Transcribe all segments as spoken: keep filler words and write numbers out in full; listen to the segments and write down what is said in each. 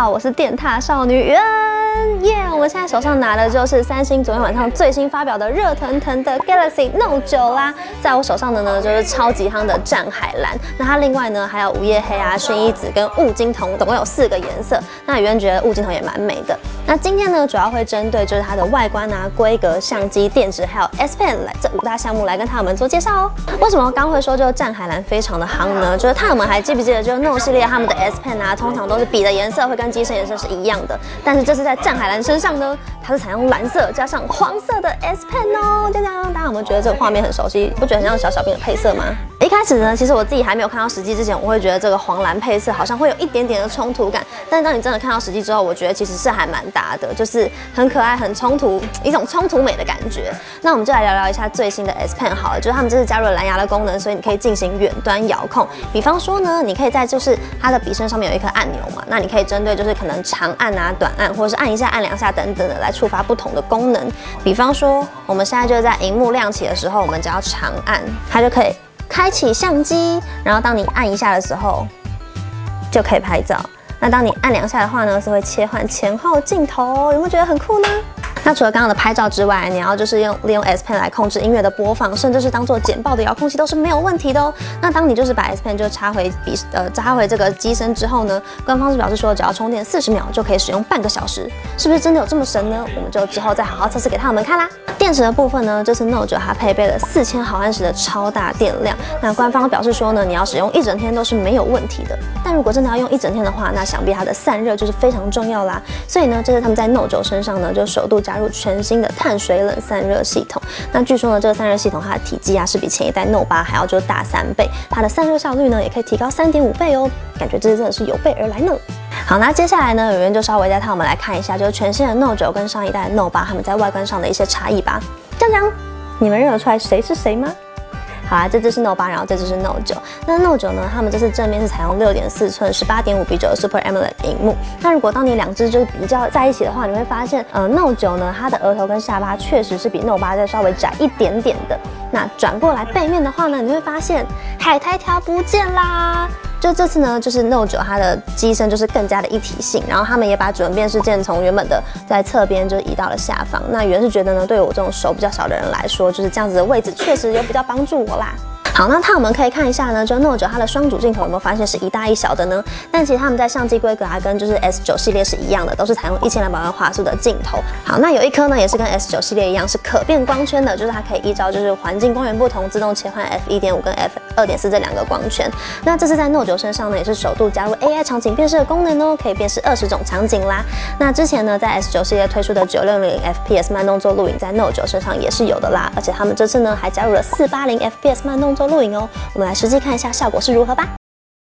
好，我是电踏少女袁耶！ yeah, 我们现在手上拿的就是三星昨天晚上最新发表的热腾腾的 Galaxy Note 九啦。在我手上的呢就是超级夯的湛海蓝，那它另外呢还有午夜黑啊、薰衣紫跟雾金铜，总共有四个颜色。那袁觉得雾金铜也蛮美的。那今天呢主要会针对就是它的外观啊、规格、相机、电池还有 S Pen 来这五大项目来跟他们做介绍哦。为什么刚会说就是湛海蓝非常的夯呢？就是他们还记不记得就是 Note 系列他们的 S Pen 啊，通常都是笔的颜色会跟机身颜色是一样的，但是这次在湛海蓝身上呢，它是采用蓝色加上黄色的 S Pen 哦，就这样，大家有没有觉得这个画面很熟悉？不觉得很像小小兵的配色吗？一开始呢，其实我自己还没有看到实际之前，我会觉得这个黄蓝配色好像会有一点点的冲突感，但是当你真的看到实际之后，我觉得其实是还蛮搭的，就是很可爱、很冲突，一种冲突美的感觉。那我们就来聊聊一下最新的 S Pen 好了，就是他们这次加入了蓝牙的功能，所以你可以进行远端遥控。比方说呢，你可以在就是它的笔身上面有一颗按钮嘛，那你可以针对就是可能长按啊、短按，或者是按一下、按两下等等的来触发不同的功能。比方说，我们现在就是在荧幕亮起的时候，我们只要长按，它就可以开启相机，然后当你按一下的时候，就可以拍照。那当你按两下的话呢，是会切换前后镜头，有没有觉得很酷呢？那除了刚刚的拍照之外，你要就是用利用 S Pen 来控制音乐的播放，甚至是当做简报的遥控器都是没有问题的哦。那当你就是把 S Pen 就插回笔呃插回这个机身之后呢，官方是表示说只要充电四十秒就可以使用半个小时，是不是真的有这么神呢？我们就之后再好好测试给他们看啦。电池的部分呢，这次 Note 九它配备了四千毫安时的超大电量，那官方表示说呢，你要使用一整天都是没有问题的。但如果真的要用一整天的话，那想必它的散热就是非常重要啦。所以呢，这次他们在 Note 九身上呢，就首度加入全新的碳水冷散热系统。那据说呢，这个散热系统它的体积啊是比前一代 Note 八还要就大三倍，它的散热效率呢也可以提高三点五倍哦，感觉这次真的是有备而来呢。好，那接下来呢，有人就稍微带他们来看一下，就是全新的 Note 九跟上一代的 Note 八，他们在外观上的一些差异吧。这样，你们认得出来谁是谁吗？好啦，这只是 Note 八，然后这只是 Note 九。那 Note 九呢，他们这次正面是采用 六点四寸 十八点五比九的 Super AMOLED 屏幕。那如果当你两只就是比较在一起的话，你会发现，呃 ，Note 九呢，它的额头跟下巴确实是比 Note 八再稍微窄一点点的。那转过来背面的话呢，你会发现海苔条不见啦。就这次呢，就是 Note 九它的机身就是更加的一体性，然后他们也把指纹辨识键从原本的在侧边就移到了下方。那原是觉得呢，对我这种手比较小的人来说，就是这样子的位置确实有比较帮助我啦。好，那它我们可以看一下呢，就 Note 九它的双主镜头有没有发现是一大一小的呢？但其实他们在相机规格啊，跟就是 S 九 系列是一样的，都是采用一千两百万画素的镜头。好，那有一颗呢也是跟 S 九 系列一样是可变光圈的，就是它可以依照就是环境光源不同，自动切换 F 一点五 跟 F 二点四 这两个光圈。那这次在 Note 九身上呢，也是首度加入 A I 场景辨识的功能哦，可以辨识二十种场景啦。那之前呢，在 S 九 系列推出的九六零 F P S 慢动作录影，在 Note 九身上也是有的啦，而且他们这次呢还加入了四八零 F P S 慢动作录影哦。我们来实际看一下效果是如何吧。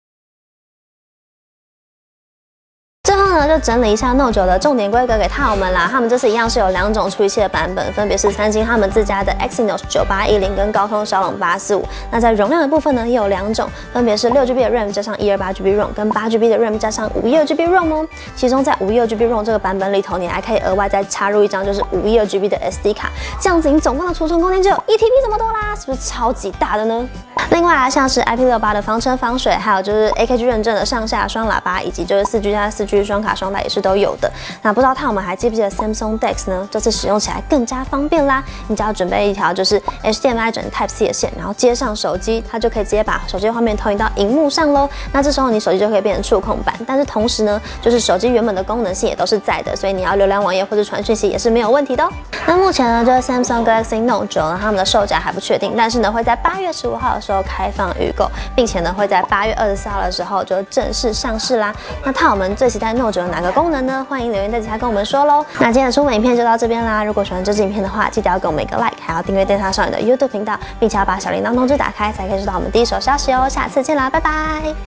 最后呢，就整理一下 Note 九的重点规格给套们啦。他们这次一样是有两种处理器的版本，分别是三星他们自家的 Exynos 九八一零跟高通骁龙八四五。那在容量的部分呢，也有两种，分别是 六 G B 的 RAM 加上 一二八 G B ROM 跟 八 G B 的 RAM 加上五一二 G B ROM 哦。其中在五一二 G B ROM 这个版本里头，你还可以额外再插入一张就是五一二 G B 的 S D 卡，这样子你总共的储存空间就有一 T B 这么多啦，是不是超级大的呢？另外啊，像是 I P 六八 的防尘防水，还有就是 A K G 认证的上下双喇叭，以及就是四 G 加四 G 双卡双待也是都有的。那不知道他们还记不记得 Samsung Dex 呢？这次使用起来更加方便啦！你只要准备一条就是 H D M I 转 Type C 的线，然后接上手机，它就可以直接把手机画面投影到荧幕上喽。那这时候你手机就可以变成触控板，但是同时呢，就是手机原本的功能性也都是在的，所以你要浏览网页或者传讯息也是没有问题的哦。那目前呢，就是 Samsung Galaxy Note 九呢，他们的售价还不确定，但是呢会在八月十五号的时候开放预购，并且呢会在八月二十四号的时候就正式上市啦。那套我们最期待 Note 九的哪个功能呢？欢迎留言在底下跟我们说喽。那今天的出门影片就到这边啦。如果喜欢这支影片的话，记得要给我们一个 like， 还要订阅电塔少女的 YouTube 频道，并且要把小铃铛通知打开，才可以收到我们第一手消息哦。下次见啦，拜拜。